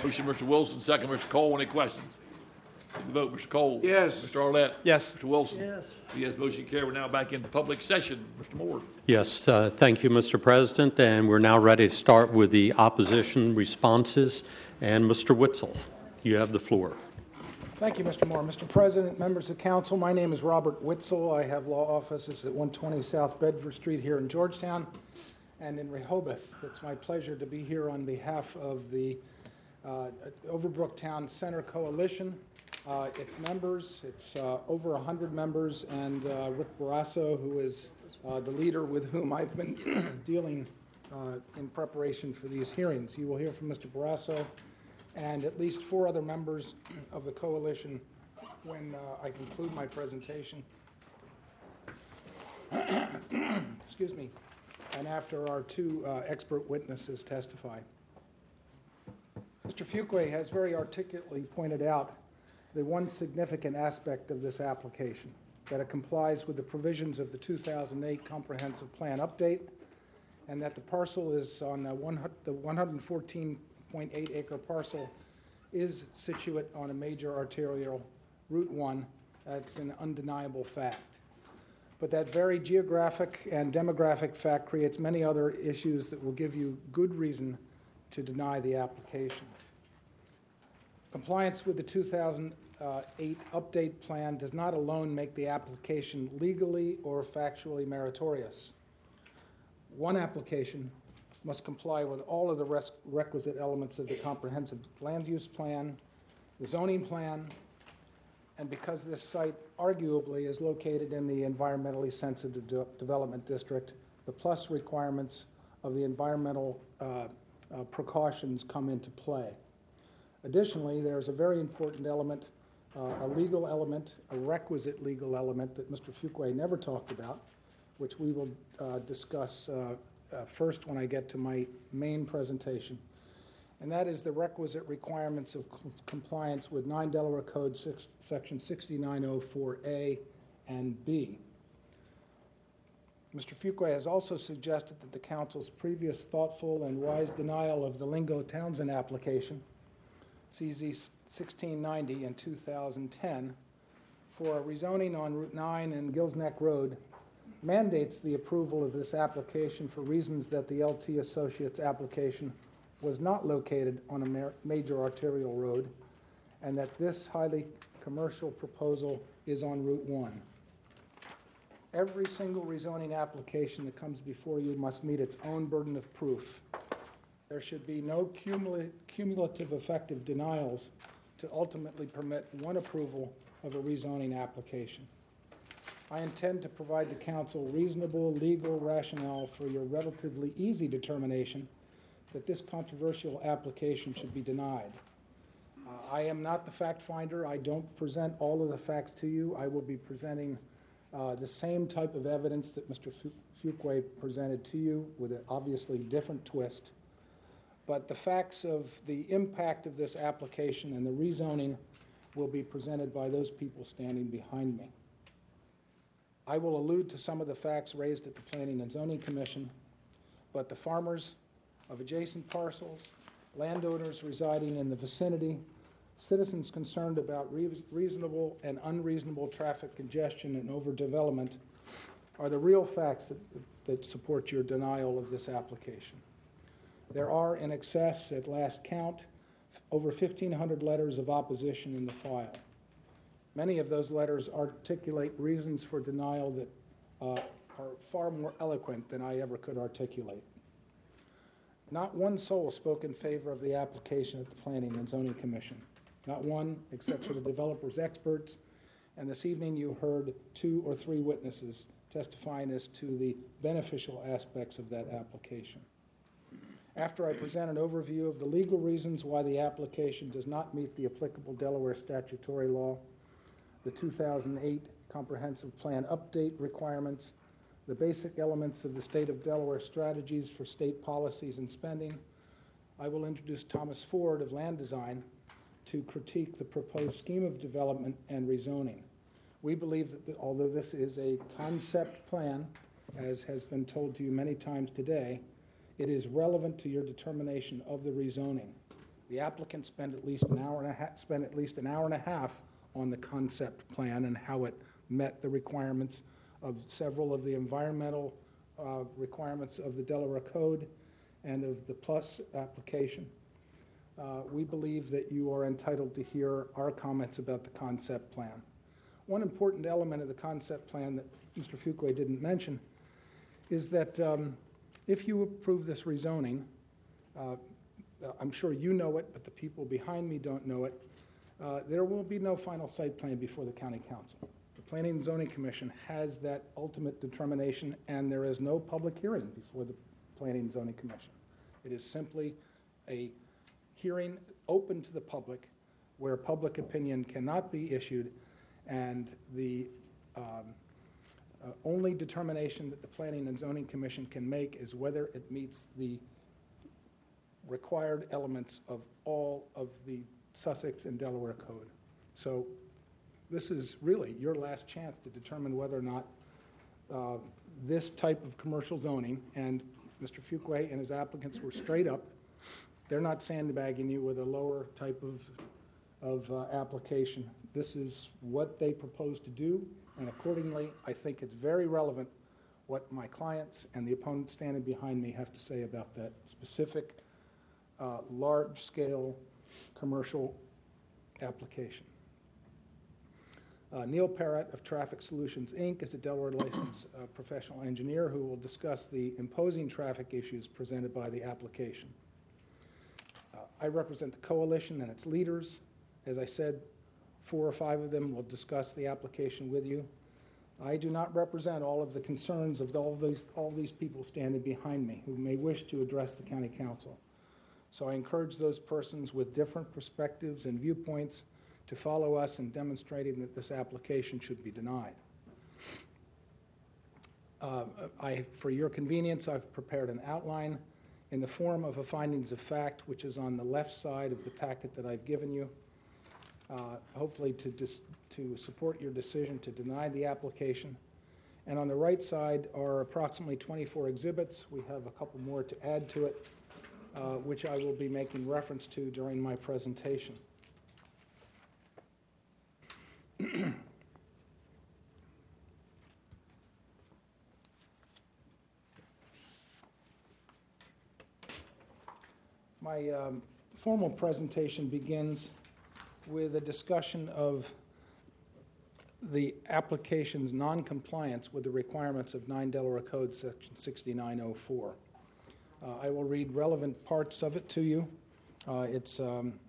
Motion, Mr. Wilson, second, Mr. Cole. Any questions? Take the vote, Mr. Cole. Yes. Mr. Arlett. Yes. Mr. Wilson. Yes. Yes, motion carried. We're now back into public session. Mr. Moore. Yes, thank you, Mr. President, and we're now ready to start with the opposition responses. And Mr. Witzel, you have the floor. Thank you, Mr. Moore. Mr. President, members of council, my name is Robert Witzel. I have law offices at 120 South Bedford Street here in Georgetown and in Rehoboth. It's my pleasure to be here on behalf of the Overbrook Town Center Coalition. Its members, it's over 100 members, and Rick Barrasso, who is the leader with whom I've been dealing in preparation for these hearings. You will hear from Mr. Barrasso and at least 4 other members of the coalition when I conclude my presentation. Excuse me. And after our 2 expert witnesses testify. Mr. Fuqua has very articulately pointed out the one significant aspect of this application, that it complies with the provisions of the 2008 Comprehensive Plan Update, and that the parcel is on the 114.8 acre parcel is situate on a major arterial, Route 1. That's an undeniable fact. But that very geographic and demographic fact creates many other issues that will give you good reason to deny the application. Compliance with the 2008 update plan does not alone make the application legally or factually meritorious. One application must comply with all of the requisite elements of the comprehensive land use plan, the zoning plan, and because this site arguably is located in the environmentally sensitive development district, the plus requirements of the environmental precautions come into play. Additionally, there's a very important element, a legal element, a requisite legal element that Mr. Fuqua never talked about, which we will discuss first when I get to my main presentation. And that is the requisite requirements of compliance with 9 Delaware Code Section 6904A and B. Mr. Fuqua has also suggested that the Council's previous thoughtful and wise denial of the Lingo Townsend application, CZ 1690 in 2010, for a rezoning on Route 9 and Gills Neck Road mandates the approval of this application for reasons that the LT Associates application was not located on a major arterial road, and that this highly commercial proposal is on Route 1. Every single rezoning application that comes before you must meet its own burden of proof. There should be no cumulative effective denials to ultimately permit one approval of a rezoning application. I intend to provide the Council reasonable legal rationale for your relatively easy determination that this controversial application should be denied. I am not the fact finder. I don't present all of the facts to you. I will be presenting the same type of evidence that Mr. Fuqua presented to you with an obviously different twist. But the facts of the impact of this application and the rezoning will be presented by those people standing behind me. I will allude to some of the facts raised at the Planning and Zoning Commission, but the farmers of adjacent parcels, landowners residing in the vicinity, citizens concerned about reasonable and unreasonable traffic congestion and overdevelopment are the real facts that support your denial of this application. There are in excess, at last count, over 1,500 letters of opposition in the file. Many of those letters articulate reasons for denial that are far more eloquent than I ever could articulate. Not one soul spoke in favor of the application at the Planning and Zoning Commission. Not one, except for the developer's experts. And this evening you heard 2 or 3 witnesses testifying as to the beneficial aspects of that application. After I present an overview of the legal reasons why the application does not meet the applicable Delaware statutory law, the 2008 Comprehensive Plan Update requirements, the basic elements of the state of Delaware strategies for state policies and spending, I will introduce Thomas Ford of Land Design to critique the proposed scheme of development and rezoning. We believe that although this is a concept plan, as has been told to you many times today, it is relevant to your determination of the rezoning. The applicant spent at least an hour and a half on the concept plan and how it met the requirements of several of the environmental requirements of the Delaware Code and of the PLUS application. We believe that you are entitled to hear our comments about the concept plan. One important element of the concept plan that Mr. Fuqua didn't mention is that if you approve this rezoning, I'm sure you know it, but the people behind me don't know it, there will be no final site plan before the County Council. The Planning and Zoning Commission has that ultimate determination, and there is no public hearing before the Planning and Zoning Commission. It is simply a hearing open to the public where public opinion cannot be issued, and the only determination that the Planning and Zoning Commission can make is whether it meets the required elements of all of the Sussex and Delaware Code. So this is really your last chance to determine whether or not this type of commercial zoning, and Mr. Fuqua and his applicants were straight up. They're not sandbagging you with a lower type of application. This is what they propose to do, and accordingly, I think it's very relevant what my clients and the opponents standing behind me have to say about that specific large-scale commercial application. Neil Parrott of Traffic Solutions, Inc. is a Delaware licensed professional engineer who will discuss the imposing traffic issues presented by the application. I represent the coalition and its leaders. As I said, 4 or 5 of them will discuss the application with you. I do not represent all of the concerns of all these people standing behind me who may wish to address the County Council. So I encourage those persons with different perspectives and viewpoints to follow us in demonstrating that this application should be denied. For your convenience, I've prepared an outline in the form of a findings of fact, which is on the left side of the packet that I've given you, hopefully to support your decision to deny the application. And on the right side are approximately 24 exhibits. We have a couple more to add to it, which I will be making reference to during my presentation. My formal presentation begins with a discussion of the application's non-compliance with the requirements of 9 Delaware Code Section 6904. I will read relevant parts of it to you. It's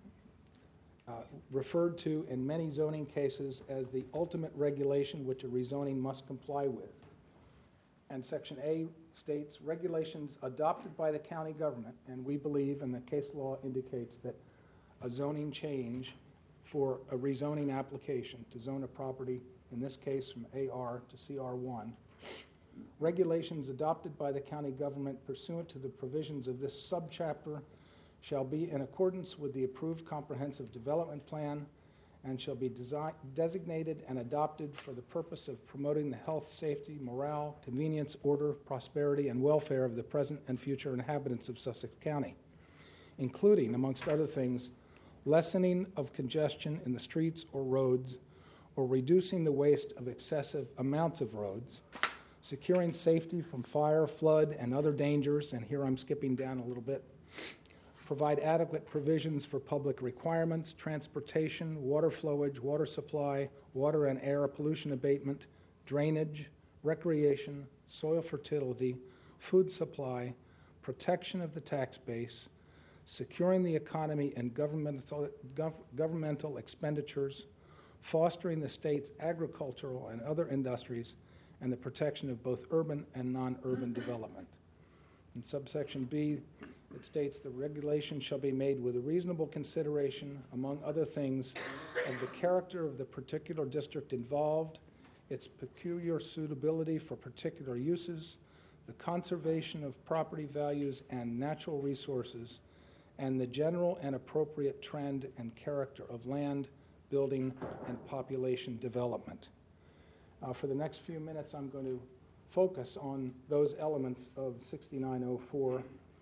referred to in many zoning cases as the ultimate regulation which a rezoning must comply with. And Section A states, regulations adopted by the county government, and we believe, and the case law indicates, that a zoning change for a rezoning application to zone a property, in this case from AR to CR1, regulations adopted by the county government pursuant to the provisions of this subchapter shall be in accordance with the approved comprehensive development plan and shall be designated and adopted for the purpose of promoting the health, safety, morale, convenience, order, prosperity, and welfare of the present and future inhabitants of Sussex County, including, amongst other things, lessening of congestion in the streets or roads, or reducing the waste of excessive amounts of roads, securing safety from fire, flood, and other dangers, and here I'm skipping down a little bit, provide adequate provisions for public requirements, transportation, water flowage, water supply, water and air pollution abatement, drainage, recreation, soil fertility, food supply, protection of the tax base, securing the economy and governmental expenditures, fostering the state's agricultural and other industries, and the protection of both urban and non-urban development. In subsection B, it states the regulation shall be made with a reasonable consideration, among other things, of the character of the particular district involved, its peculiar suitability for particular uses, the conservation of property values and natural resources, and the general and appropriate trend and character of land, building, and population development. For the next few minutes, I'm going to focus on those elements of 6904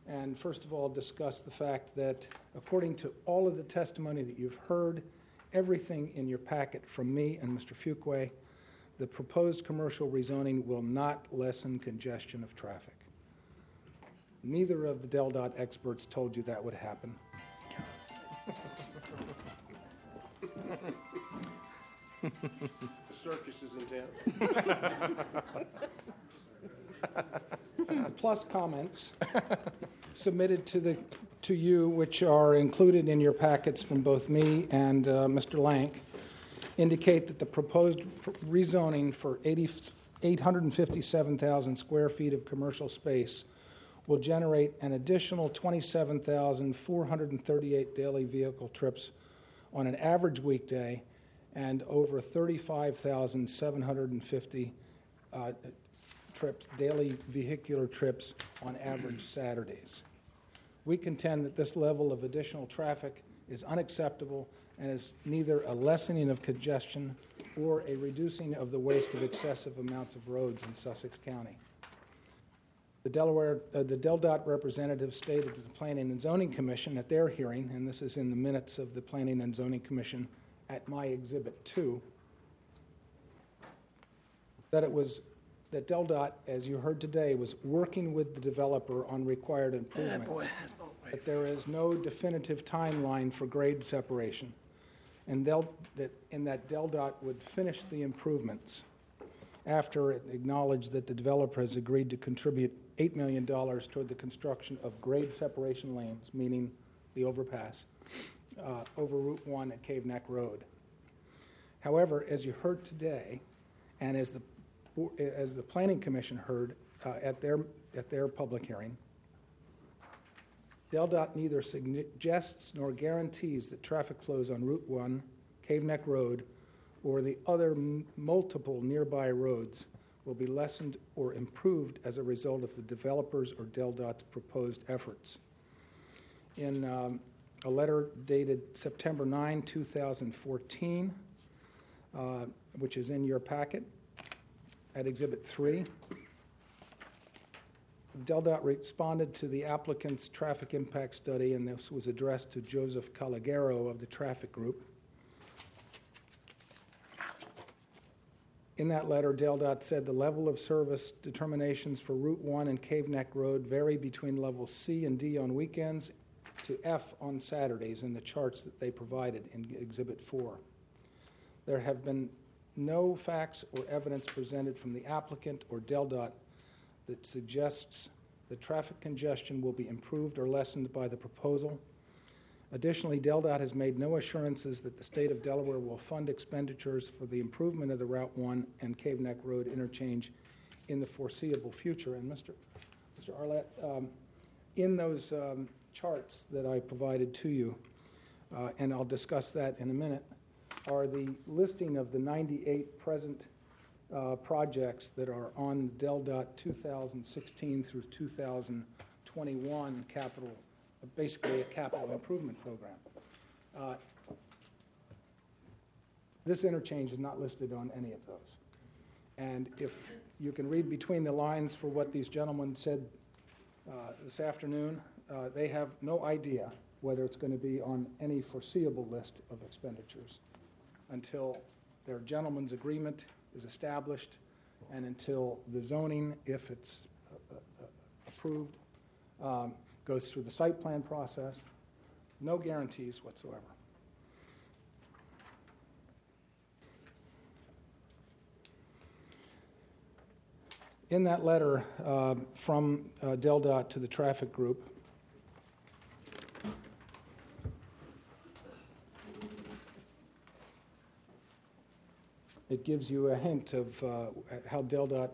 and first of all discuss the fact that according to all of the testimony that you've heard, everything in your packet from me and Mr. Fuqua, the proposed commercial rezoning will not lessen congestion of traffic. Neither of the DelDOT experts told you that would happen. The circus is in town. Plus comments submitted to you, which are included in your packets from both me and Mr. Lank, indicate that the proposed rezoning for 857,000 square feet of commercial space will generate an additional 27,438 daily vehicle trips on an average weekday and over 35,750 daily vehicular trips on average Saturdays. We contend that this level of additional traffic is unacceptable and is neither a lessening of congestion or a reducing of the waste of excessive amounts of roads in Sussex County. The DelDOT representative stated to the Planning and Zoning Commission at their hearing, and this is in the minutes of the Planning and Zoning Commission at my Exhibit 2, that DelDOT, as you heard today, was working with the developer on required improvements. But there is no definitive timeline for grade separation, and that DelDOT would finish the improvements after it acknowledged that the developer has agreed to contribute $8 million toward the construction of grade separation lanes, meaning the overpass, over Route 1 at Cave Neck Road. However, as you heard today, and as the Planning Commission heard at their public hearing, DelDOT neither suggests nor guarantees that traffic flows on Route 1, Cave Neck Road, or the other multiple nearby roads will be lessened or improved as a result of the developers or DelDOT's proposed efforts. In a letter dated September 9, 2014, which is in your packet at Exhibit 3, DelDOT responded to the applicant's traffic impact study, and this was addressed to Joseph Calagero of the traffic group. In that letter, DelDOT said the level of service determinations for Route 1 and Cave Neck Road vary between levels C and D on weekends to F on Saturdays in the charts that they provided in Exhibit 4. There have been no facts or evidence presented from the applicant or DelDOT that suggests that traffic congestion will be improved or lessened by the proposal. Additionally, DelDOT has made no assurances that the state of Delaware will fund expenditures for the improvement of the Route 1 and Cave Neck Road interchange in the foreseeable future. And Mr. Arlett, in those charts that I provided to you, and I'll discuss that in a minute, are the listing of the 98 present projects that are on DelDOT 2016 through 2021 capital, basically a capital improvement program. This interchange is not listed on any of those. And if you can read between the lines for what these gentlemen said this afternoon, they have no idea whether it's going to be on any foreseeable list of expenditures until their gentleman's agreement is established and until the zoning, if it's approved, goes through the site plan process. No guarantees whatsoever. In that letter from DelDOT to the traffic group, it gives you a hint of how DelDOT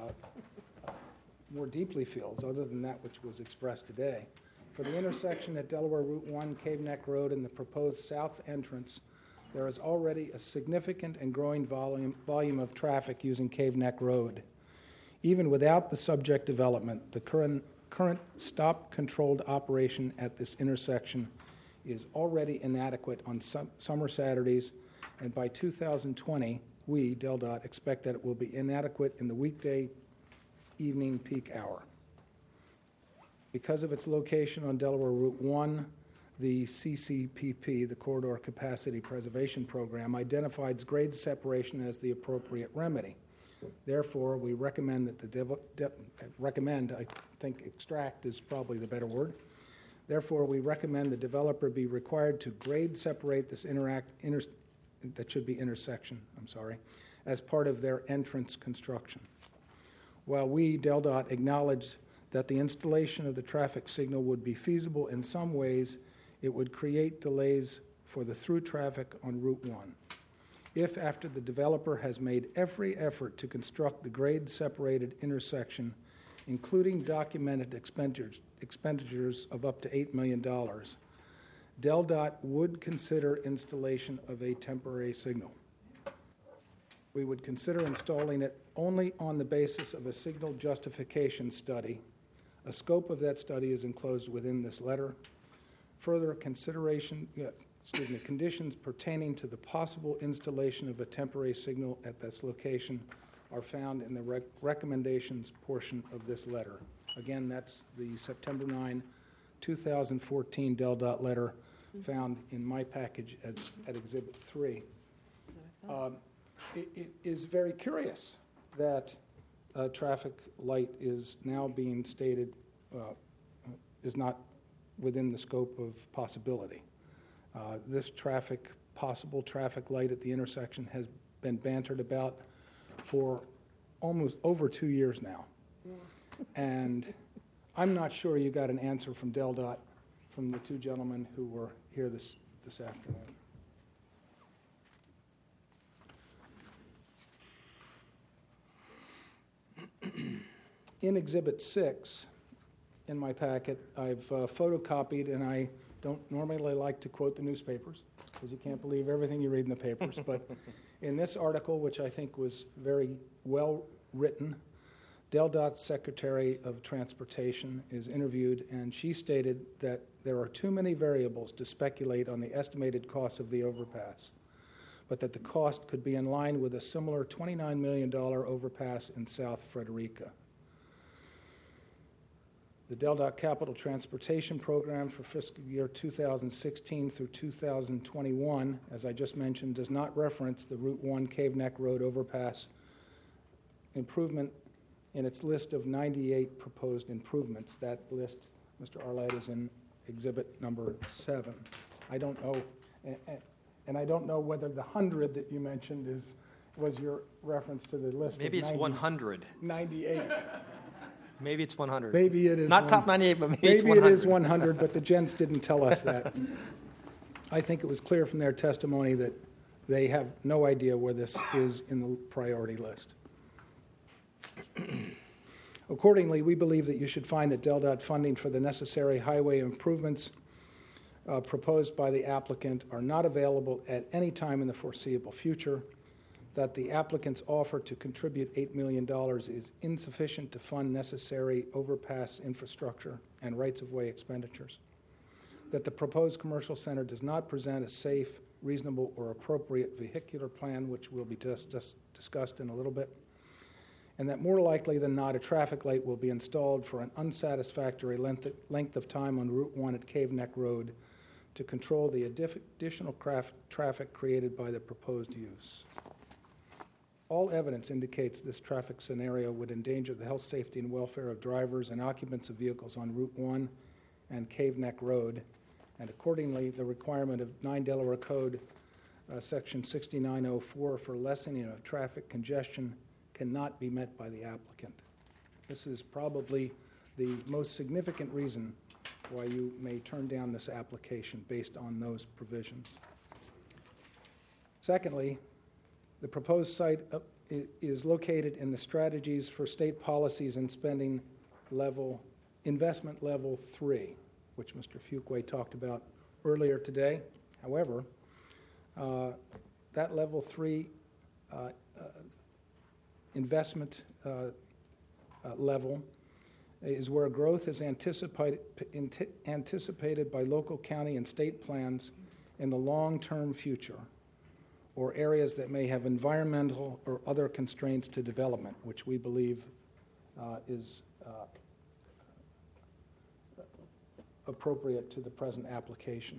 more deeply feels, other than that which was expressed today. For the intersection at Delaware Route 1, Cave Neck Road, and the proposed south entrance, there is already a significant and growing volume of traffic using Cave Neck Road. Even without the subject development, the current stop-controlled operation at this intersection is already inadequate on summer Saturdays, and by 2020, we, DelDOT, expect that it will be inadequate in the weekday evening peak hour. Because of its location on Delaware Route 1, the CCPP, the Corridor Capacity Preservation Program, identifies grade separation as the appropriate remedy. Therefore, we recommend that I think extract is probably the better word. Therefore, we recommend the developer be required to grade separate this intersection, as part of their entrance construction. While we, DelDOT, acknowledge that the installation of the traffic signal would be feasible in some ways, it would create delays for the through traffic on Route 1. If, after the developer has made every effort to construct the grade-separated intersection, including documented expenditures of up to $8 million, DelDOT would consider installation of a temporary signal. We would consider installing it only on the basis of a signal justification study. A scope of that study is enclosed within this letter. Further conditions pertaining to the possible installation of a temporary signal at this location are found in the recommendations portion of this letter. Again, that's the September 9, 2014 DelDOT letter found in my package at Exhibit 3. It is very curious that a traffic light is now being stated is not within the scope of possibility. This possible traffic light at the intersection has been bantered about for almost over 2 years now. And I'm not sure you got an answer from DelDOT from the two gentlemen who were here this afternoon. In Exhibit 6 in my packet, I've photocopied, and I don't normally like to quote the newspapers because you can't believe everything you read in the papers, but in this article, which I think was very well written, DelDOT's Secretary of Transportation is interviewed, and she stated that there are too many variables to speculate on the estimated cost of the overpass, but that the cost could be in line with a similar $29 million overpass in South Frederica. The DelDOT Capital Transportation Program for fiscal year 2016 through 2021, as I just mentioned, does not reference the Route 1 Cave Neck Road overpass improvement in its list of 98 proposed improvements. That list, Mr. Arlett, is in Exhibit number 7. I don't know, and I don't know whether the 100 that you mentioned was your reference to the list. Maybe it's 100. 98. Maybe it's 100. Maybe it is. Not top 98, but maybe it's 100. Maybe it is 100, but the gents didn't tell us that. I think it was clear from their testimony that they have no idea where this is in the priority list. Accordingly, we believe that you should find that DelDOT funding for the necessary highway improvements proposed by the applicant are not available at any time in the foreseeable future, that the applicant's offer to contribute $8 million is insufficient to fund necessary overpass infrastructure and rights-of-way expenditures, that the proposed commercial center does not present a safe, reasonable, or appropriate vehicular plan, which will be just discussed in a little bit, and that more likely than not, a traffic light will be installed for an unsatisfactory length of time on Route 1 at Cave Neck Road to control the additional traffic created by the proposed use. All evidence indicates this traffic scenario would endanger the health, safety, and welfare of drivers and occupants of vehicles on Route 1 and Cave Neck Road, and accordingly, the requirement of 9 Delaware Code, Section 6904 for lessening of traffic congestion cannot be met by the applicant. This is probably the most significant reason why you may turn down this application based on those provisions. Secondly, the proposed site is located in the strategies for state policies and spending level, investment level 3, which Mr. Fuqua talked about earlier today. However, that level 3 investment level is where growth is anticipated by local, county, and state plans in the long-term future, or areas that may have environmental or other constraints to development, which we believe is appropriate to the present application.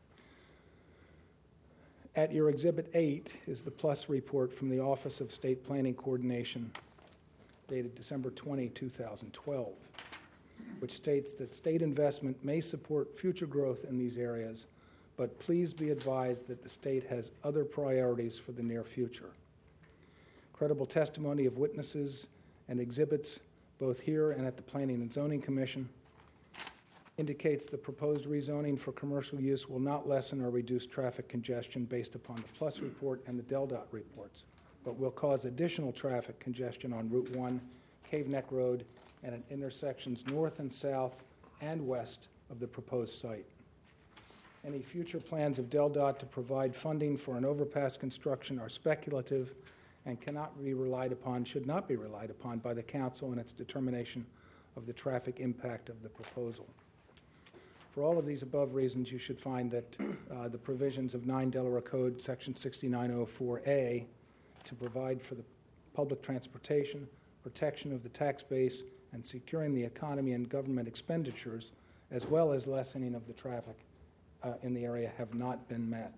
At your Exhibit 8 is the PLUS report from the Office of State Planning Coordination, dated December 20, 2012, which states that state investment may support future growth in these areas, but please be advised that the state has other priorities for the near future. Credible testimony of witnesses and exhibits, both here and at the Planning and Zoning Commission, indicates the proposed rezoning for commercial use will not lessen or reduce traffic congestion based upon the PLUS report and the DelDOT reports, but will cause additional traffic congestion on Route 1, Cave Neck Road, and at intersections north and south and west of the proposed site. Any future plans of DelDOT to provide funding for an overpass construction are speculative and cannot be relied upon, should not be relied upon by the council in its determination of the traffic impact of the proposal. For all of these above reasons, you should find that the provisions of 9 Delaware Code, Section 6904A, to provide for the public transportation, protection of the tax base, and securing the economy and government expenditures, as well as lessening of the traffic in the area, have not been met.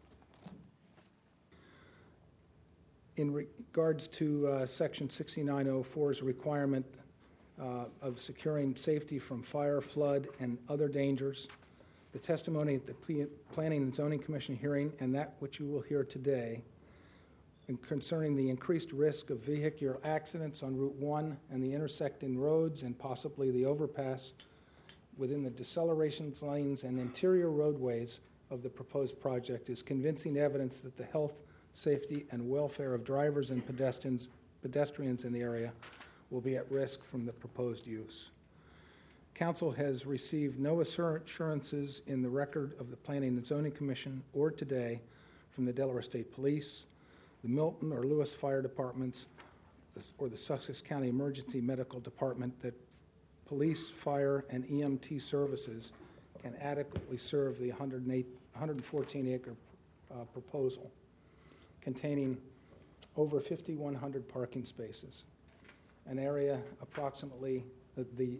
In regards to Section 6904's requirement of securing safety from fire, flood, and other dangers, the testimony at the Planning and Zoning Commission hearing and that which you will hear today concerning the increased risk of vehicular accidents on Route 1 and the intersecting roads and possibly the overpass within the deceleration lanes and interior roadways of the proposed project is convincing evidence that the health, safety, and welfare of drivers and pedestrians in the area will be at risk from the proposed use. Council has received no assurances in the record of the Planning and Zoning Commission or today from the Delaware State Police, the Milton or Lewis Fire Departments, or the Sussex County Emergency Medical Department that police, fire, and EMT services can adequately serve the 114-acre proposal, containing over 5,100 parking spaces, an area approximately the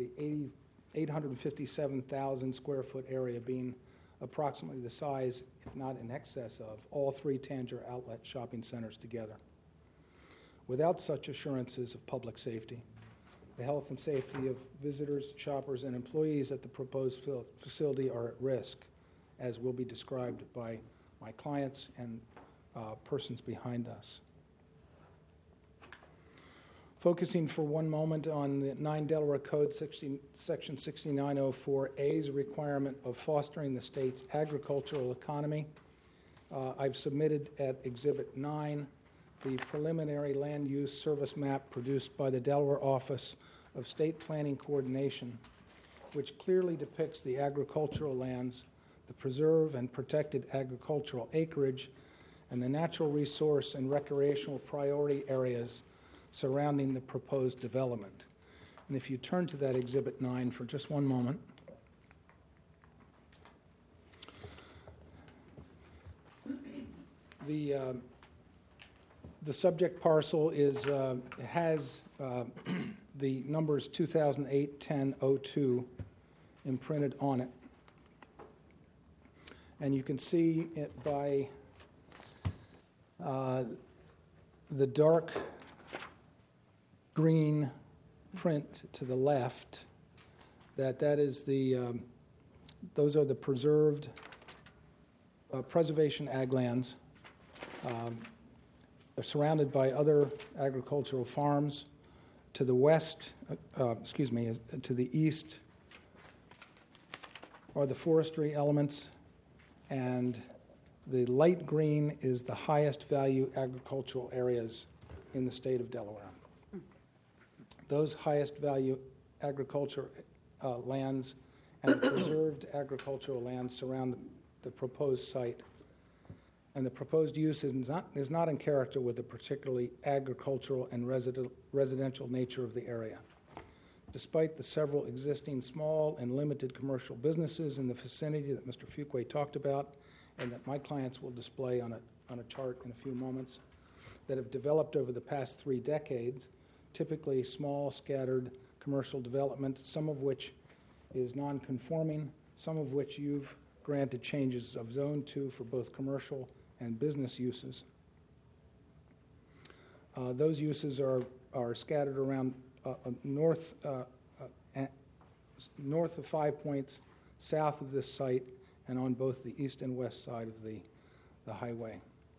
857,000 square foot area being approximately the size, if not in excess of, all 3 Tanger outlet shopping centers together. Without such assurances of public safety, the health and safety of visitors, shoppers, and employees at the proposed facility are at risk, as will be described by my clients and persons behind us. Focusing for one moment on the 9 Delaware Code, Section 6904A's requirement of fostering the state's agricultural economy, I've submitted at Exhibit 9 the preliminary land use service map produced by the Delaware Office of State Planning Coordination, which clearly depicts the agricultural lands, the preserve and protected agricultural acreage, and the natural resource and recreational priority areas surrounding the proposed development. And if you turn to that Exhibit 9 for just one moment. The subject parcel has the numbers 2008-10-02 imprinted on it. And you can see it by the dark green print to the left, that is those are the preserved preservation ag lands. They're surrounded by other agricultural farms. To the west, to the east are the forestry elements, and the light green is the highest value agricultural areas in the state of Delaware. Those highest value agriculture lands and preserved agricultural lands surround the proposed site. And the proposed use is not in character with the particularly agricultural and residential nature of the area. Despite the several existing small and limited commercial businesses in the vicinity that Mr. Fuqua talked about, and that my clients will display on a chart in a few moments, that have developed over the past 3 decades, typically small, scattered commercial development, some of which is non-conforming, some of which you've granted changes of zone to for both commercial and business uses. Those uses are scattered around north of 5 Points, south of this site, and on both the east and west side of the highway.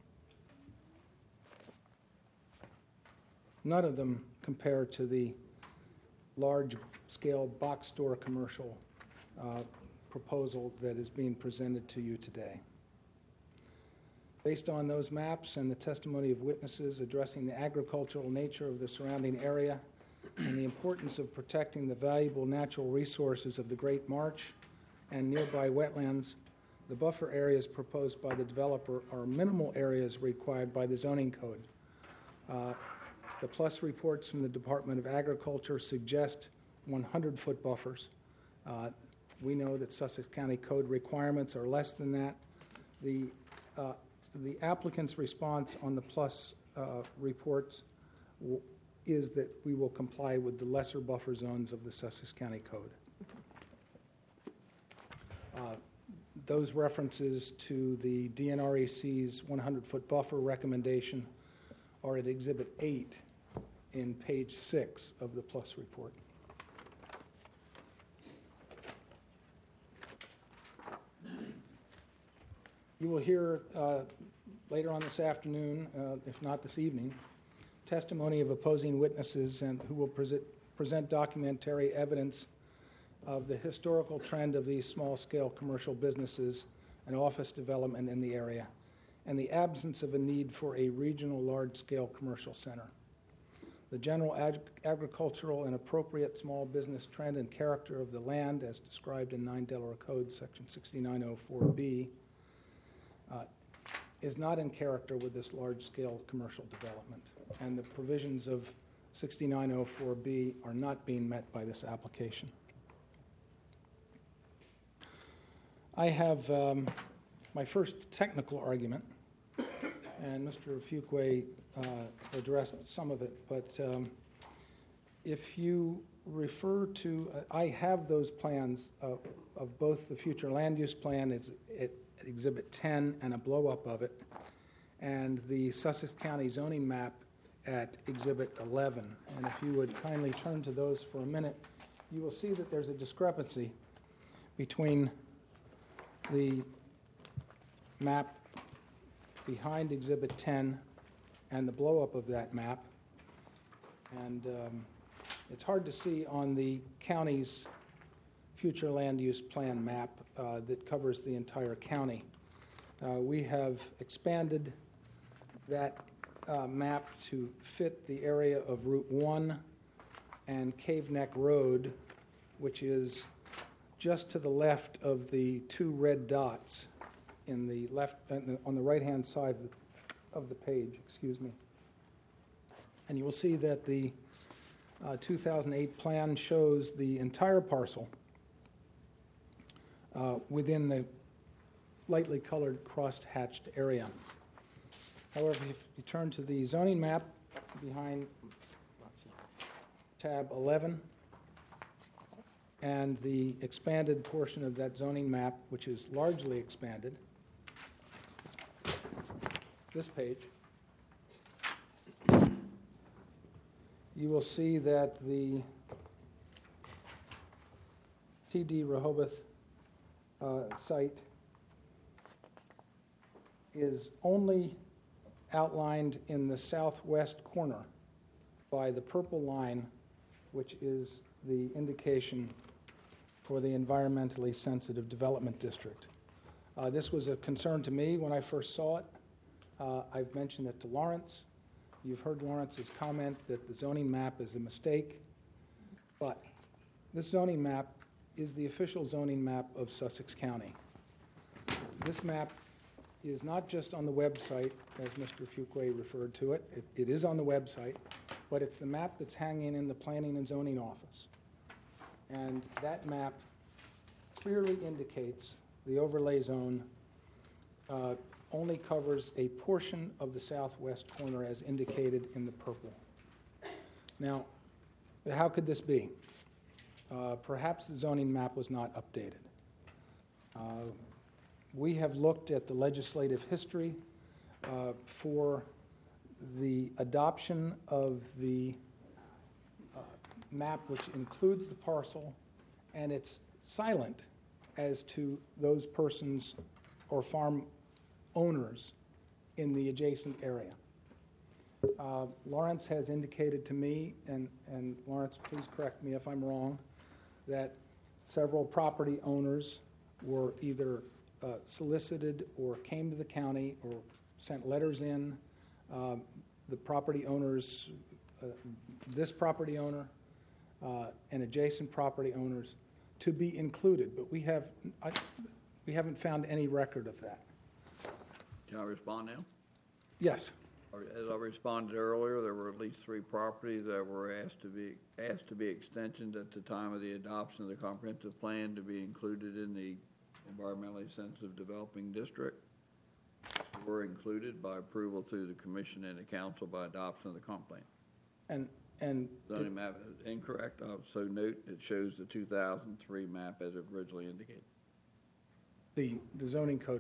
None of them compare to the large-scale box store commercial proposal that is being presented to you today. Based on those maps and the testimony of witnesses addressing the agricultural nature of the surrounding area and the importance of protecting the valuable natural resources of the Great March and nearby wetlands, the buffer areas proposed by the developer are minimal areas required by the zoning code. The plus reports from the Department of Agriculture suggest 100-foot buffers. We know that Sussex County Code requirements are less than that. The applicant's response on the plus reports is that we will comply with the lesser buffer zones of the Sussex County Code. Those references to the DNREC's 100-foot buffer recommendation are at Exhibit 8 in page 6 of the plus report. You will hear later on this afternoon, if not this evening, testimony of opposing witnesses and who will present documentary evidence of the historical trend of these small-scale commercial businesses and office development in the area, and the absence of a need for a regional large-scale commercial center. The general agricultural and appropriate small business trend and character of the land, as described in 9 Delaware Code, Section 6904B, is not in character with this large-scale commercial development, and the provisions of 6904B are not being met by this application. I have my first technical argument, and Mr. Fuqua addressed some of it, but if you refer to, I have those plans of both the future land use plan, it's at Exhibit 10 and a blow-up of it, and the Sussex County zoning map at Exhibit 11. And if you would kindly turn to those for a minute, you will see that there's a discrepancy between the map behind Exhibit 10 and the blow-up of that map. And it's hard to see on the county's future land use plan map that covers the entire county. We have expanded that map to fit the area of Route 1 and Cave Neck Road, which is just to the left of the two red dots in the left, on the right-hand side of the page, excuse me. And you will see that the 2008 plan shows the entire parcel within the lightly colored cross-hatched area. However, if you turn to the zoning map behind tab 11, and the expanded portion of that zoning map, which is largely expanded, this page, you will see that the TD Rehoboth site is only outlined in the southwest corner by the purple line, which is the indication for the environmentally sensitive development district. This was a concern to me when I first saw it. I've mentioned it to Lawrence. You've heard Lawrence's comment that the zoning map is a mistake, but this zoning map is the official zoning map of Sussex County. This map is not just on the website, as Mr. Fuqua referred to it. It is on the website, but it's the map that's hanging in the Planning and Zoning Office. And that map clearly indicates the overlay zone only covers a portion of the southwest corner as indicated in the purple. Now, how could this be? perhaps the zoning map was not updated. We have looked at the legislative history for the adoption of the map, which includes the parcel, and it's silent as to those persons or farm owners in the adjacent area. Lawrence has indicated to me, and Lawrence, please correct me if I'm wrong, that several property owners were either solicited or came to the county or sent letters in. The property owners, this property owner and adjacent property owners, to be included, but we haven't found any record of that. Can I respond now? Yes. As I responded earlier, there were at least 3 properties that were asked to be extensioned at the time of the adoption of the comprehensive plan to be included in the environmentally sensitive developing district. Were included by approval through the commission and the council by adoption of the comp plan. And Zoning map is incorrect. So note it shows the 2003 map as originally indicated. the zoning code,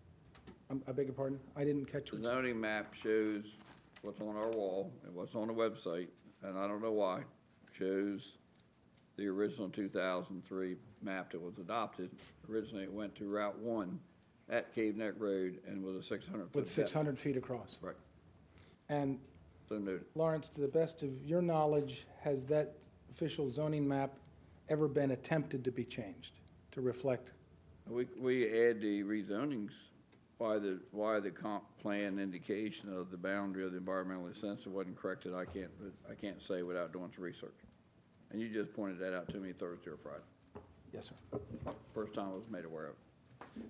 I beg your pardon? I didn't catch The what. zoning map shows what's on our wall and what's on the website, and I don't know why, shows the original 2003 map that was adopted. Originally, it went to Route 1 at Cave Neck Road and was a 600-foot With depth. 600 feet across. Right, And so noted. Lawrence, to the best of your knowledge, has that official zoning map ever been attempted to be changed to reflect? We add the rezonings why the comp plan indication of the boundary of the environmentally sensitive wasn't corrected. I can't say without doing some research. And you just pointed that out to me Thursday or Friday. Yes, sir. First time I was made aware of it.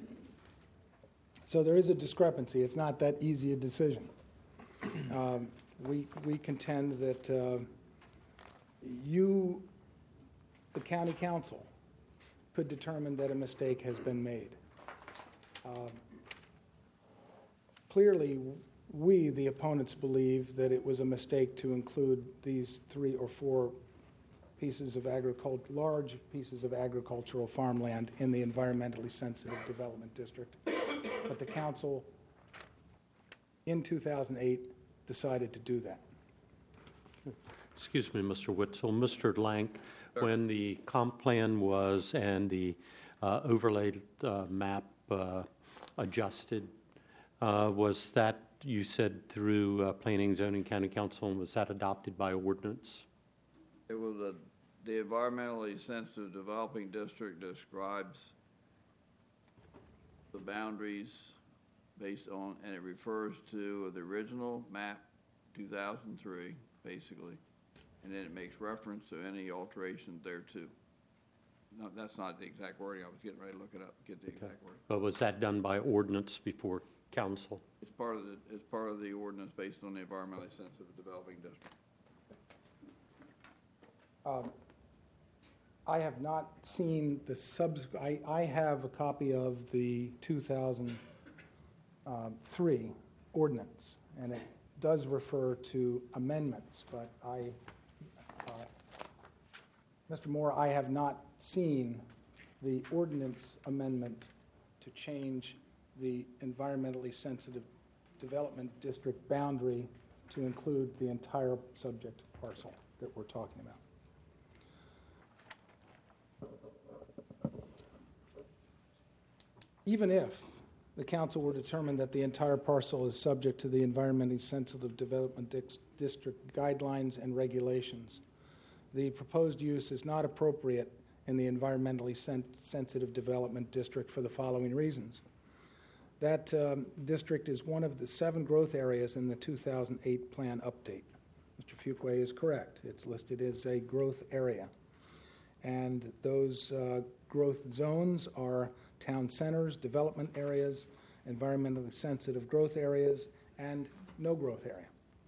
So there is a discrepancy. It's not that easy a decision. We contend that you, the county council, could determine that a mistake has been made. Clearly, we, the opponents, believe that it was a mistake to include these 3 or 4 pieces of large pieces of agricultural farmland in the environmentally sensitive development district. But the council, in 2008, decided to do that. Excuse me, Mr. Witzel. Mr. Lank, when the comp plan was and the overlay map adjusted, was that, you said, through Planning, Zoning, County Council, and was that adopted by ordinance? It was the environmentally sensitive developing district describes the boundaries based on, and it refers to the original map, 2003, basically, and then it makes reference to any alterations there too. No, that's not the exact wording. I was getting ready to look it up, get the exact wording. But was that done by ordinance before council? It's part of the ordinance based on the environmentally sensitive developing district. I have not seen the I have a copy of the 2003 ordinance, and it does refer to amendments, but Mr. Moore, I have not seen the ordinance amendment to change the environmentally sensitive development district boundary to include the entire subject parcel that we're talking about. Even if the council were determined that the entire parcel is subject to the environmentally sensitive development district guidelines and regulations, the proposed use is not appropriate in the environmentally sensitive development district for the following reasons. That district is one of the 7 growth areas in the 2008 plan update. Mr. Fuqua is correct. It's listed as a growth area. And those growth zones are town centers, development areas, environmentally sensitive growth areas, and no growth area.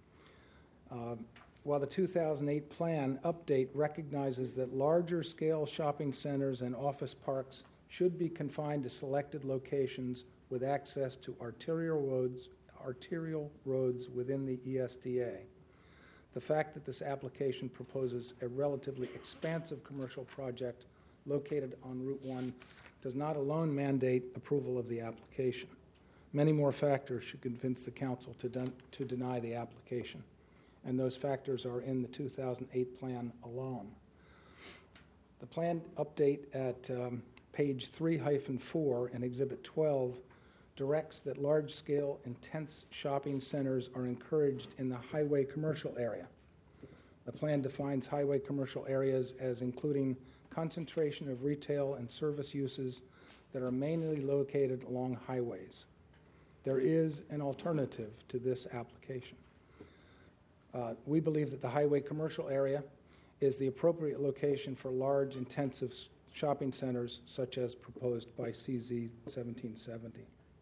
While the 2008 plan update recognizes that larger scale shopping centers and office parks should be confined to selected locations with access to arterial roads within the ESDA, The fact that this application proposes a relatively expansive commercial project located on Route 1 does not alone mandate approval of the application. Many more factors should convince the council to deny the application, and those factors are in the 2008 plan alone. The plan update at page 3-4 in Exhibit 12 directs that large-scale, intense shopping centers are encouraged in the highway commercial area. The plan defines highway commercial areas as including concentration of retail and service uses that are mainly located along highways. There is an alternative to this application. We believe that the highway commercial area is the appropriate location for large, intensive shopping centers such as proposed by CZ 1770.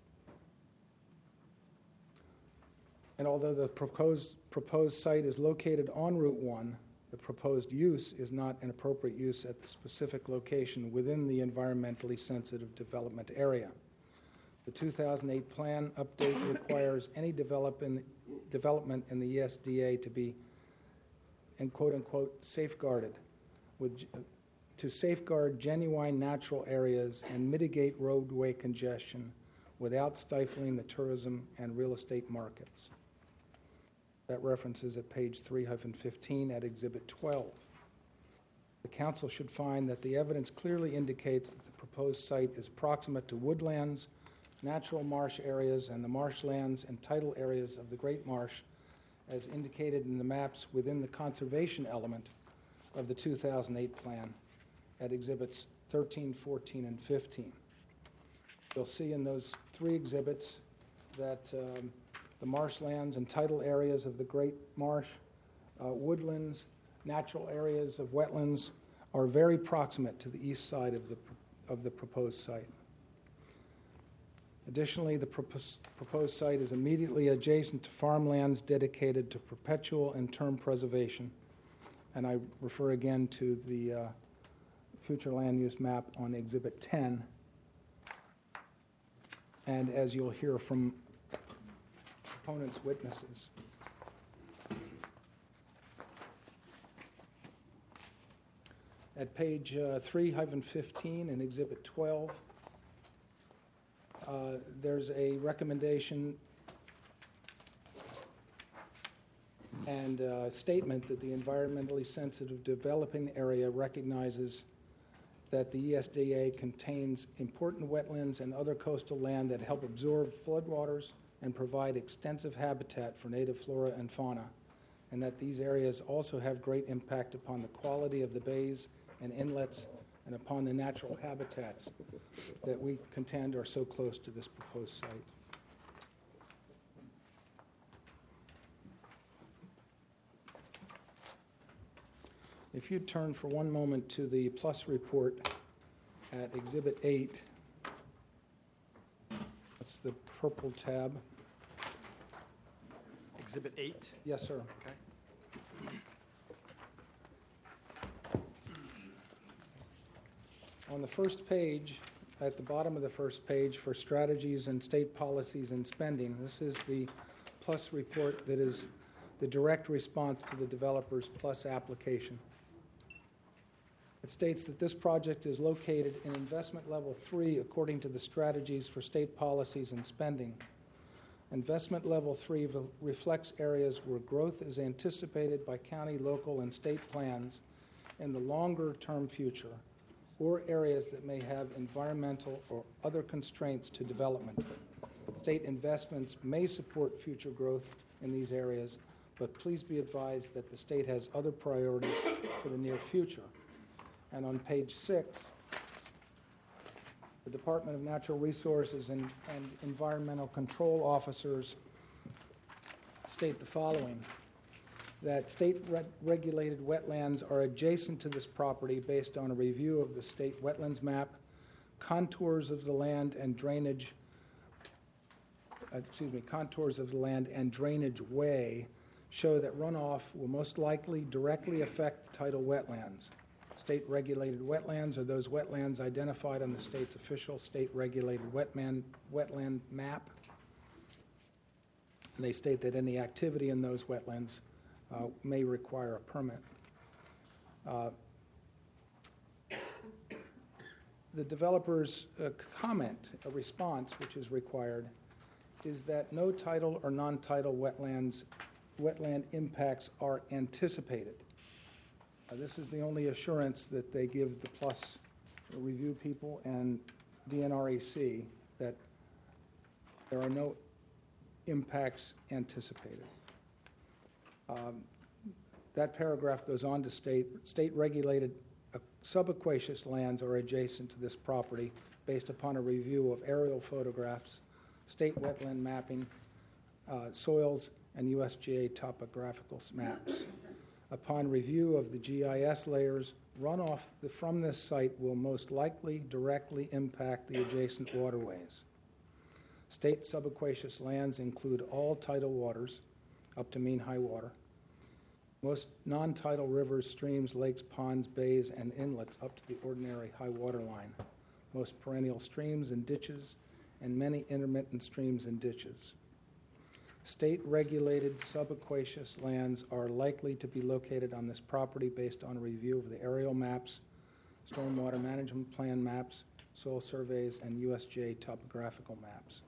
And although the proposed site is located on Route 1, the proposed use is not an appropriate use at the specific location within the environmentally sensitive development area. The 2008 plan update requires any development in the ESDA to be, and quote-unquote, safeguarded, to safeguard genuine natural areas and mitigate roadway congestion without stifling the tourism and real estate markets. That reference is at page 3-15 at Exhibit 12. The council should find that the evidence clearly indicates that the proposed site is proximate to woodlands, natural marsh areas, and the marshlands and tidal areas of the Great Marsh, as indicated in the maps within the conservation element of the 2008 plan at Exhibits 13, 14, and 15. You'll see in those three exhibits that the marshlands and tidal areas of the Great Marsh, woodlands, natural areas of wetlands are very proximate to the east side of the proposed site. Additionally, the proposed site is immediately adjacent to farmlands dedicated to perpetual and term preservation, and I refer again to the future land use map on Exhibit 10. And as you'll hear from opponents' witnesses. At page 3-15 in Exhibit 12, there's a recommendation and statement that the environmentally sensitive developing area recognizes that the ESDA contains important wetlands and other coastal land that help absorb floodwaters and provide extensive habitat for native flora and fauna, and that these areas also have great impact upon the quality of the bays and inlets and upon the natural habitats that we contend are so close to this proposed site. If you'd turn for one moment to the PLUS report at Exhibit 8, that's the purple tab. Exhibit 8? Yes, sir. Okay. On the first page, at the bottom of the first page for strategies and state policies and spending, this is the PLUS report that is the direct response to the developer's PLUS application. It states that this project is located in investment level 3 according to the strategies for state policies and spending. Investment level 3 reflects areas where growth is anticipated by county, local, and state plans in the longer term future, or areas that may have environmental or other constraints to development. State investments may support future growth in these areas, but please be advised that the state has other priorities for the near future. And on page 6, the Department of Natural Resources and environmental control officers state the following: that state-regulated wetlands are adjacent to this property based on a review of the state wetlands map, contours of the land and drainage, contours of the land and drainage way show that runoff will most likely directly affect tidal wetlands. State-regulated wetlands are those wetlands identified on the state's official state-regulated wetland map. And they state that any activity in those wetlands may require a permit. The developer's comment, a response which is required, is that no tidal or non-tidal wetland impacts are anticipated. This is the only assurance that they give the PLUS review people and DNREC, that there are no impacts anticipated. That paragraph goes on to state, state-regulated subaqueous lands are adjacent to this property based upon a review of aerial photographs, state wetland mapping, soils, and USGA topographical maps. Upon review of the GIS layers, runoff from this site will most likely directly impact the adjacent waterways. State subaqueous lands include all tidal waters up to mean high water, most non-tidal rivers, streams, lakes, ponds, bays, and inlets up to the ordinary high water line, most perennial streams and ditches, and many intermittent streams and ditches. State-regulated subaqueous lands are likely to be located on this property based on a review of the aerial maps, stormwater management plan maps, soil surveys, and USGA topographical maps.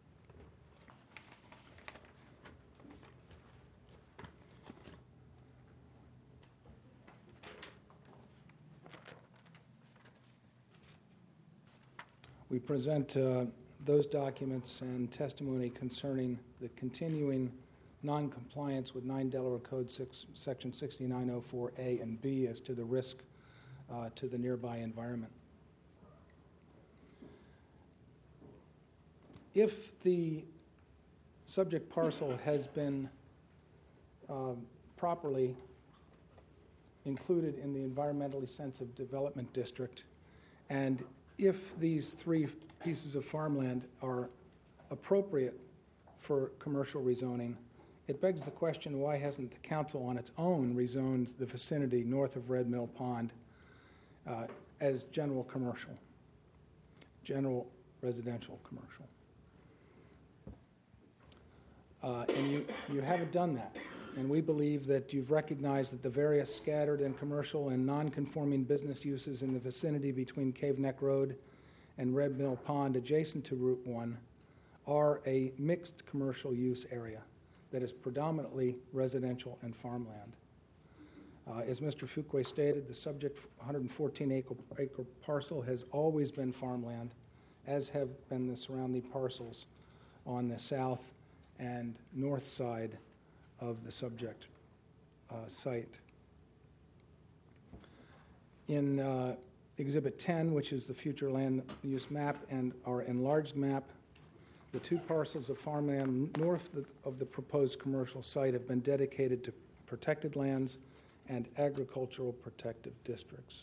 We present those documents and testimony concerning the continuing non-compliance with 9 Delaware Code Section 6904A and B as to the risk to the nearby environment. If the subject parcel has been properly included in the environmentally sensitive development district, and if these 3 pieces of farmland are appropriate for commercial rezoning, it begs the question, why hasn't the council on its own rezoned the vicinity north of Red Mill Pond as general commercial, general residential commercial? And you haven't done that. And we believe that you've recognized that the various scattered and commercial and non-conforming business uses in the vicinity between Cave Neck Road and Red Mill Pond adjacent to Route 1 are a mixed commercial use area that is predominantly residential and farmland. As Mr. Fuqua stated, the subject 114-acre parcel has always been farmland, as have been the surrounding parcels on the south and north side of the subject site. In Exhibit 10, which is the future land use map and our enlarged map, the 2 parcels of farmland north of the proposed commercial site have been dedicated to protected lands and agricultural protective districts.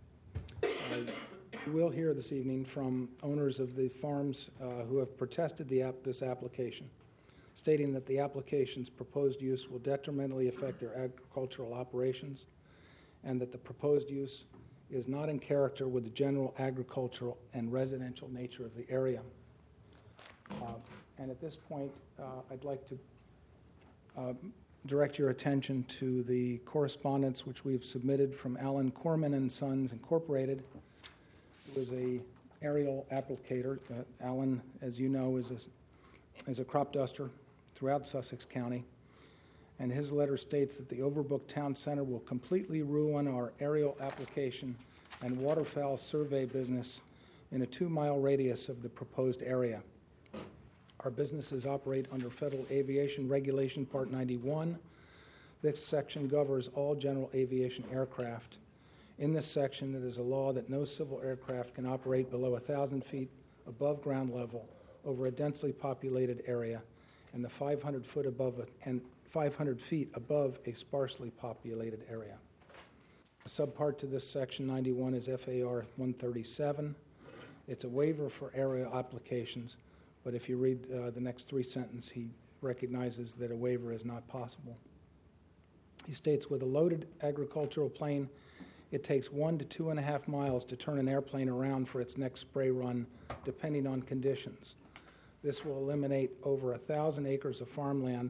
We'll hear this evening from owners of the farms who have protested this application, stating that the application's proposed use will detrimentally affect their agricultural operations and that the proposed use is not in character with the general agricultural and residential nature of the area. And at this point, I'd like to direct your attention to the correspondence which we've submitted from Alan Corman and Sons Incorporated, who is a aerial applicator. Alan, as you know, is a crop duster throughout Sussex County, and his letter states that the Overbrook Town Center will completely ruin our aerial application and waterfowl survey business in a 2-mile radius of the proposed area. Our businesses operate under Federal Aviation Regulation Part 91. This section governs all general aviation aircraft. In this section, it is a law that no civil aircraft can operate below 1,000 feet above ground level over a densely populated area and 500 feet above a sparsely populated area. A subpart to this section 91 is FAR 137. It's a waiver for aerial applications, but if you read the next 3 sentences, he recognizes that a waiver is not possible. He states, with a loaded agricultural plane, it takes 1 to 2.5 miles to turn an airplane around for its next spray run, depending on conditions. This will eliminate over 1,000 acres of farmland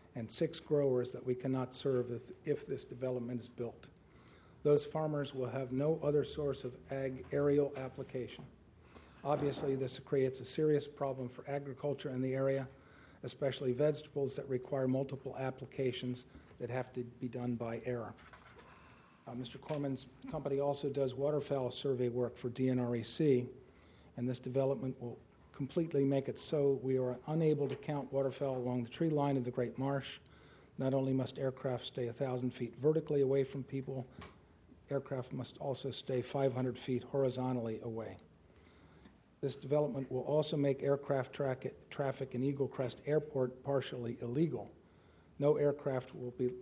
and 6 growers that we cannot serve if this development is built. Those farmers will have no other source of ag aerial application. Obviously, this creates a serious problem for agriculture in the area, especially vegetables that require multiple applications that have to be done by air. Mr. Corman's company also does waterfowl survey work for DNREC, and this development will completely make it so we are unable to count waterfowl along the tree line of the Great Marsh. Not only must aircraft stay 1,000 feet vertically away from people, aircraft must also stay 500 feet horizontally away. This development will also make aircraft traffic in Eagle Crest Airport partially illegal. No aircraft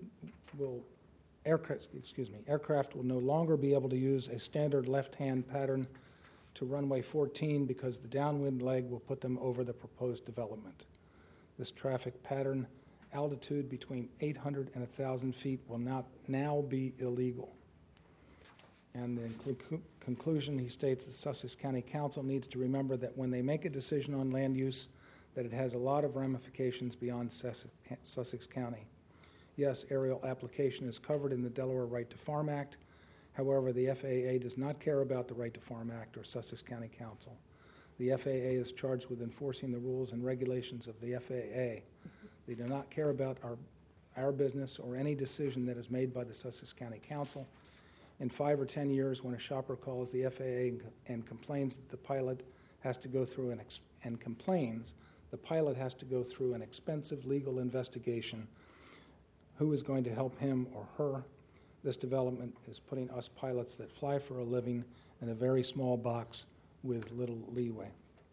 aircraft will no longer be able to use a standard left-hand pattern to runway 14 because the downwind leg will put them over the proposed development. This traffic pattern, altitude between 800 and 1,000 feet, will now be illegal. And in conclusion, he states the Sussex County Council needs to remember that when they make a decision on land use, that it has a lot of ramifications beyond Sussex County. Yes, aerial application is covered in the Delaware Right to Farm Act. However, the FAA does not care about the Right to Farm Act or Sussex County Council. The FAA is charged with enforcing the rules and regulations of the FAA. They do not care about our business or any decision that is made by the Sussex County Council. In 5 or 10 years, when a shopper calls the FAA and complains that the pilot has to go through an expensive legal investigation, who is going to help him or her? This development is putting us pilots that fly for a living in a very small box with little leeway.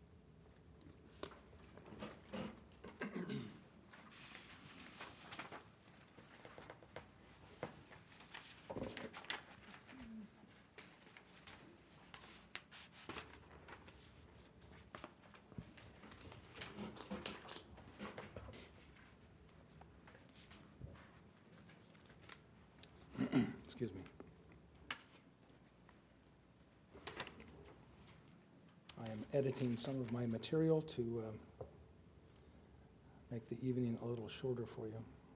Excuse me. I am editing some of my material to make the evening a little shorter for you.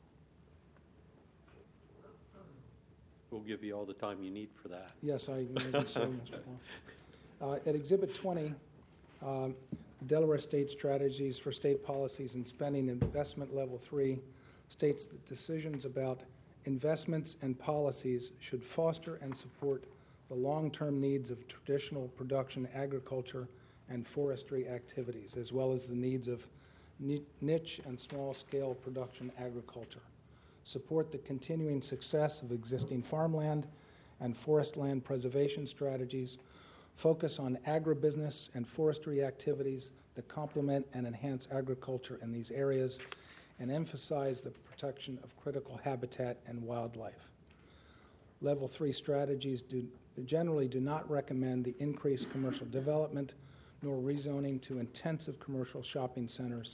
We'll give you all the time you need for that. Yes, I imagine so, Mr. Blunt. At Exhibit 20, Delaware State Strategies for State Policies and Spending, Investment Level 3, states that decisions about investments and policies should foster and support the long-term needs of traditional production agriculture and forestry activities, as well as the needs of niche and small-scale production agriculture. Support the continuing success of existing farmland and forest land preservation strategies. Focus on agribusiness and forestry activities that complement and enhance agriculture in these areas, and emphasize the protection of critical habitat and wildlife. Level 3 strategies generally do not recommend the increased commercial development nor rezoning to intensive commercial shopping centers.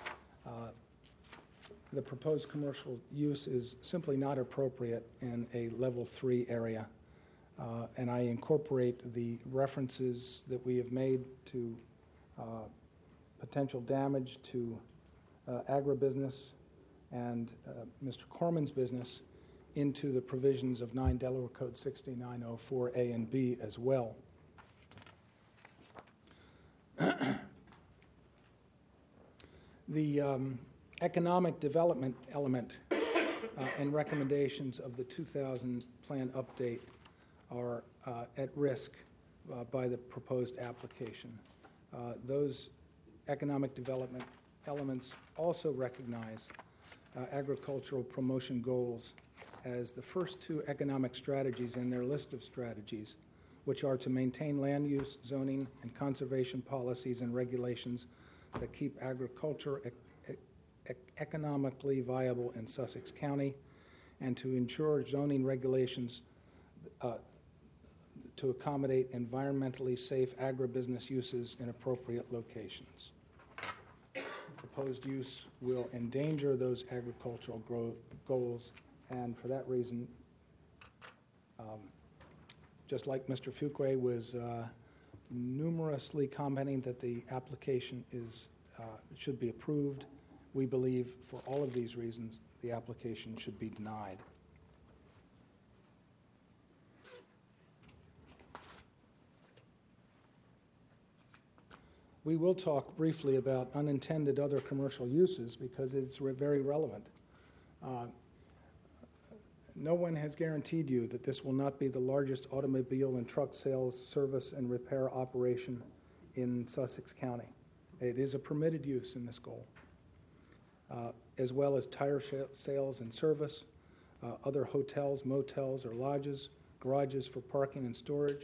The proposed commercial use is simply not appropriate in a Level 3 area. And I incorporate the references that we have made to potential damage to agribusiness and Mr. Corman's business into the provisions of 9 Delaware Code 6904A and B as well. The economic development element and recommendations of the 2000 plan update are at risk by the proposed application. Those economic development elements also recognize agricultural promotion goals as the first 2 economic strategies in their list of strategies, which are to maintain land use, zoning, and conservation policies and regulations that keep agriculture economically viable in Sussex County, and to ensure zoning regulations to accommodate environmentally safe agribusiness uses in appropriate locations. Proposed use will endanger those agricultural goals, and for that reason, just like Mr. Fuqua was numerously commenting that the application should be approved, We believe, for all of these reasons, the application should be denied. We will talk briefly about unintended other commercial uses because it's very relevant. No one has guaranteed you that this will not be the largest automobile and truck sales, service, and repair operation in Sussex County. It is a permitted use in this goal, as well as tire sales and service, other hotels, motels, or lodges, garages for parking and storage,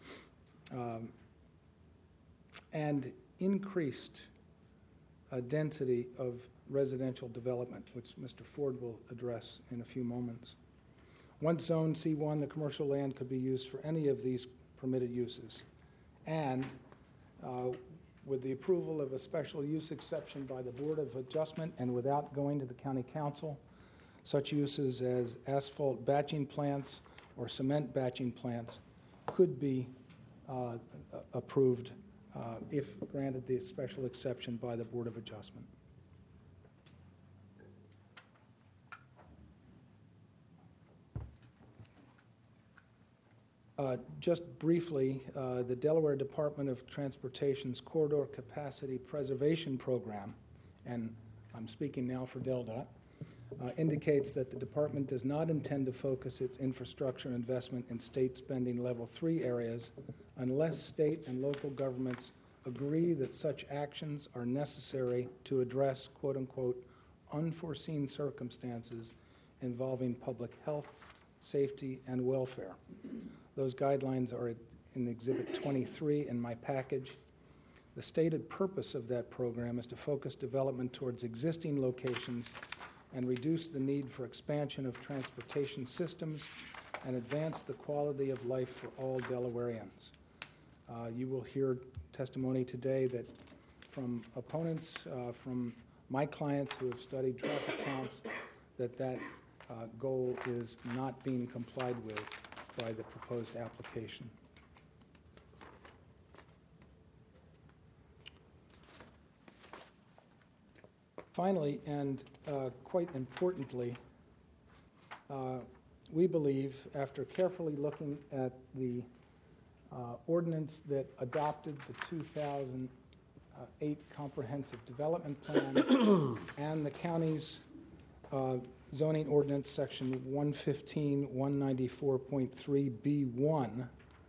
and increased density of residential development, which Mr. Ford will address in a few moments. Once zoned C1, the commercial land could be used for any of these permitted uses. And with the approval of a special use exception by the Board of Adjustment and without going to the County Council, such uses as asphalt batching plants or cement batching plants could be approved if granted the special exception by the Board of Adjustment. Just briefly, the Delaware Department of Transportation's Corridor Capacity Preservation Program, and I'm speaking now for DelDOT, indicates that the department does not intend to focus its infrastructure investment in state spending level 3 areas unless state and local governments agree that such actions are necessary to address, quote unquote, unforeseen circumstances involving public health, safety, and welfare. Those guidelines are in Exhibit 23 in my package. The stated purpose of that program is to focus development towards existing locations and reduce the need for expansion of transportation systems and advance the quality of life for all Delawareans. You will hear testimony today that from opponents, from my clients who have studied traffic counts, that goal is not being complied with by the proposed application. Finally, and quite importantly, we believe, after carefully looking at the ordinance that adopted the 2008 Comprehensive Development Plan and the county's zoning ordinance, section 115-194.3B1,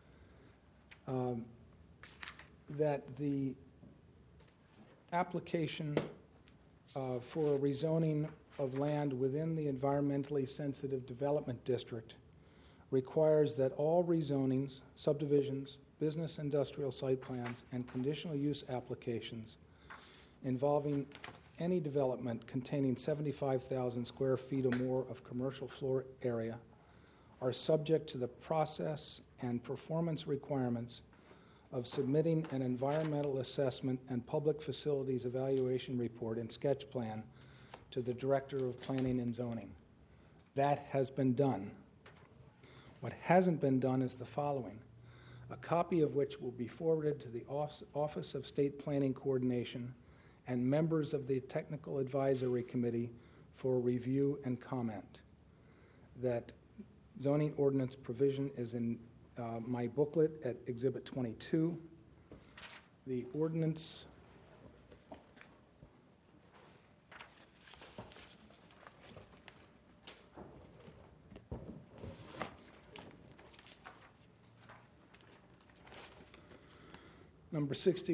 that the application for a rezoning of land within the environmentally sensitive development district requires that all rezonings, subdivisions, business industrial site plans, and conditional use applications involving any development containing 75,000 square feet or more of commercial floor area are subject to the process and performance requirements of submitting an environmental assessment and public facilities evaluation report and sketch plan to the Director of Planning and Zoning. That has been done. What hasn't been done is the following, a copy of which will be forwarded to the Office of State Planning Coordination and members of the Technical Advisory Committee for review and comment. That zoning ordinance provision is in my booklet at Exhibit 22. The ordinance number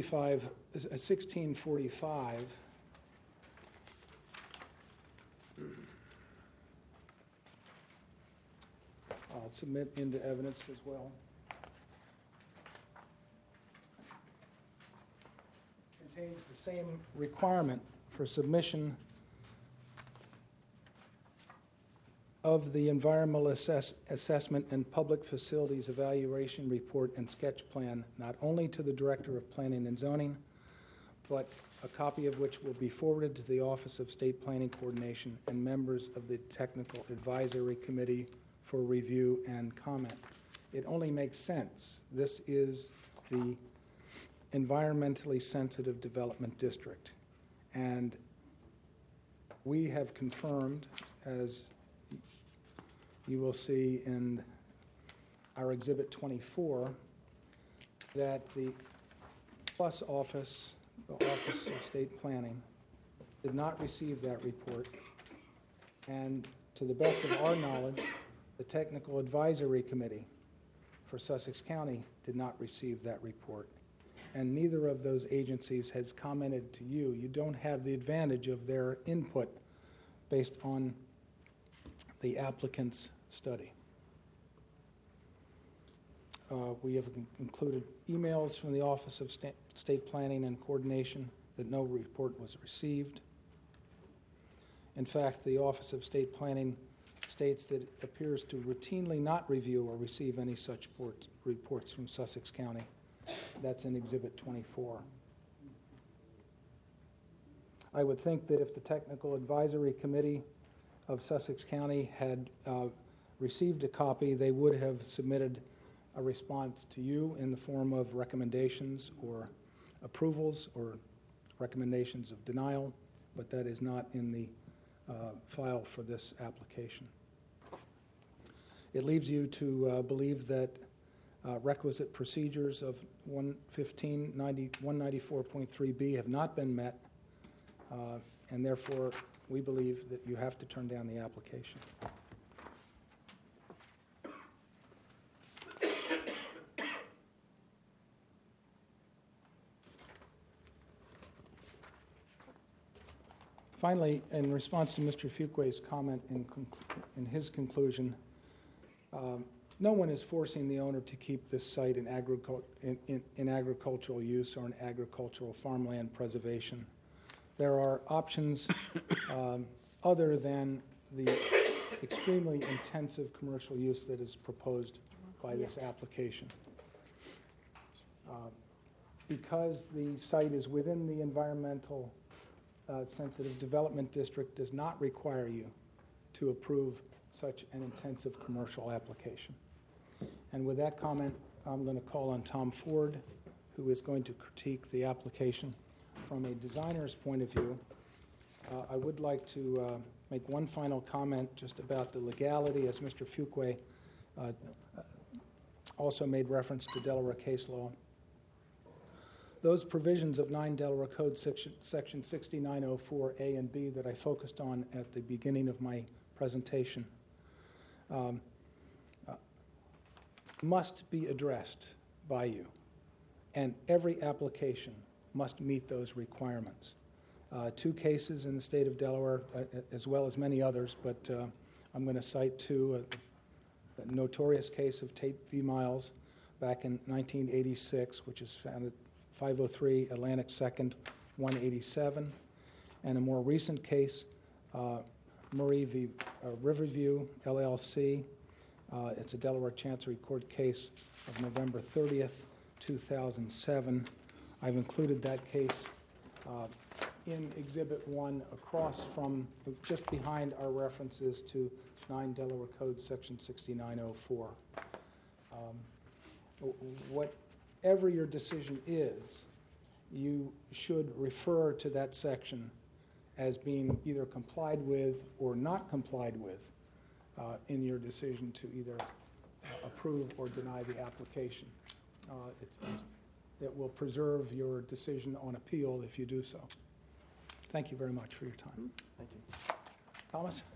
1645 I'll submit into evidence as well. Contains the same requirement for submission of the environmental assessment and public facilities evaluation report and sketch plan, not only to the Director of Planning and Zoning, but a copy of which will be forwarded to the Office of State Planning Coordination and members of the Technical Advisory Committee for review and comment. It only makes sense. This is the environmentally sensitive development district. And We have confirmed, as you will see in our Exhibit 24, that the PLUS office, the Office of State Planning, did not receive that report. And to the best of our knowledge, the Technical Advisory Committee for Sussex County did not receive that report. And neither of those agencies has commented to you. You don't have the advantage of their input based on the applicant's study. We have included emails from the Office of State Planning and Coordination that no report was received. In fact, the Office of State Planning states that it appears to routinely not review or receive any such reports from Sussex County. That's in Exhibit 24. I would think that if the Technical Advisory Committee of Sussex County had received a copy, they would have submitted a response to you in the form of recommendations or approvals or recommendations of denial, but that is not in the file for this application. It leaves you to believe that requisite procedures of 194.3B have not been met, and therefore we believe that you have to turn down the application. Finally, in response to Mr. Fuquay's comment in his conclusion, no one is forcing the owner to keep this site in agricultural use or in agricultural farmland preservation. There are options other than the extremely intensive commercial use that is proposed by this application. Because the site is within the environmental sensitive development district, does not require you to approve such an intensive commercial application. And with that comment, I'm going to call on Tom Ford, who is going to critique the application from a designer's point of view. I would like to make one final comment just about the legality, as Mr. Fuquay also made reference to Delaware case law. Those provisions of 9 Delaware Code section 6904A and B that I focused on at the beginning of my presentation must be addressed by you, and every application must meet those requirements. 2 cases in the state of Delaware, as well as many others, but I'm going to cite 2. A notorious case of Tate v. Miles back in 1986, which is found at 503 Atlantic 2nd, 187, and a more recent case, Murray v. Riverview, LLC. It's a Delaware Chancery Court case of November 30th, 2007. I've included that case in Exhibit 1 across from, just behind our references to 9 Delaware Code Section 6904. Whatever your decision is, you should refer to that section as being either complied with or not complied with in your decision to either approve or deny the application. It will preserve your decision on appeal if you do so. Thank you very much for your time. Thank you. Thomas?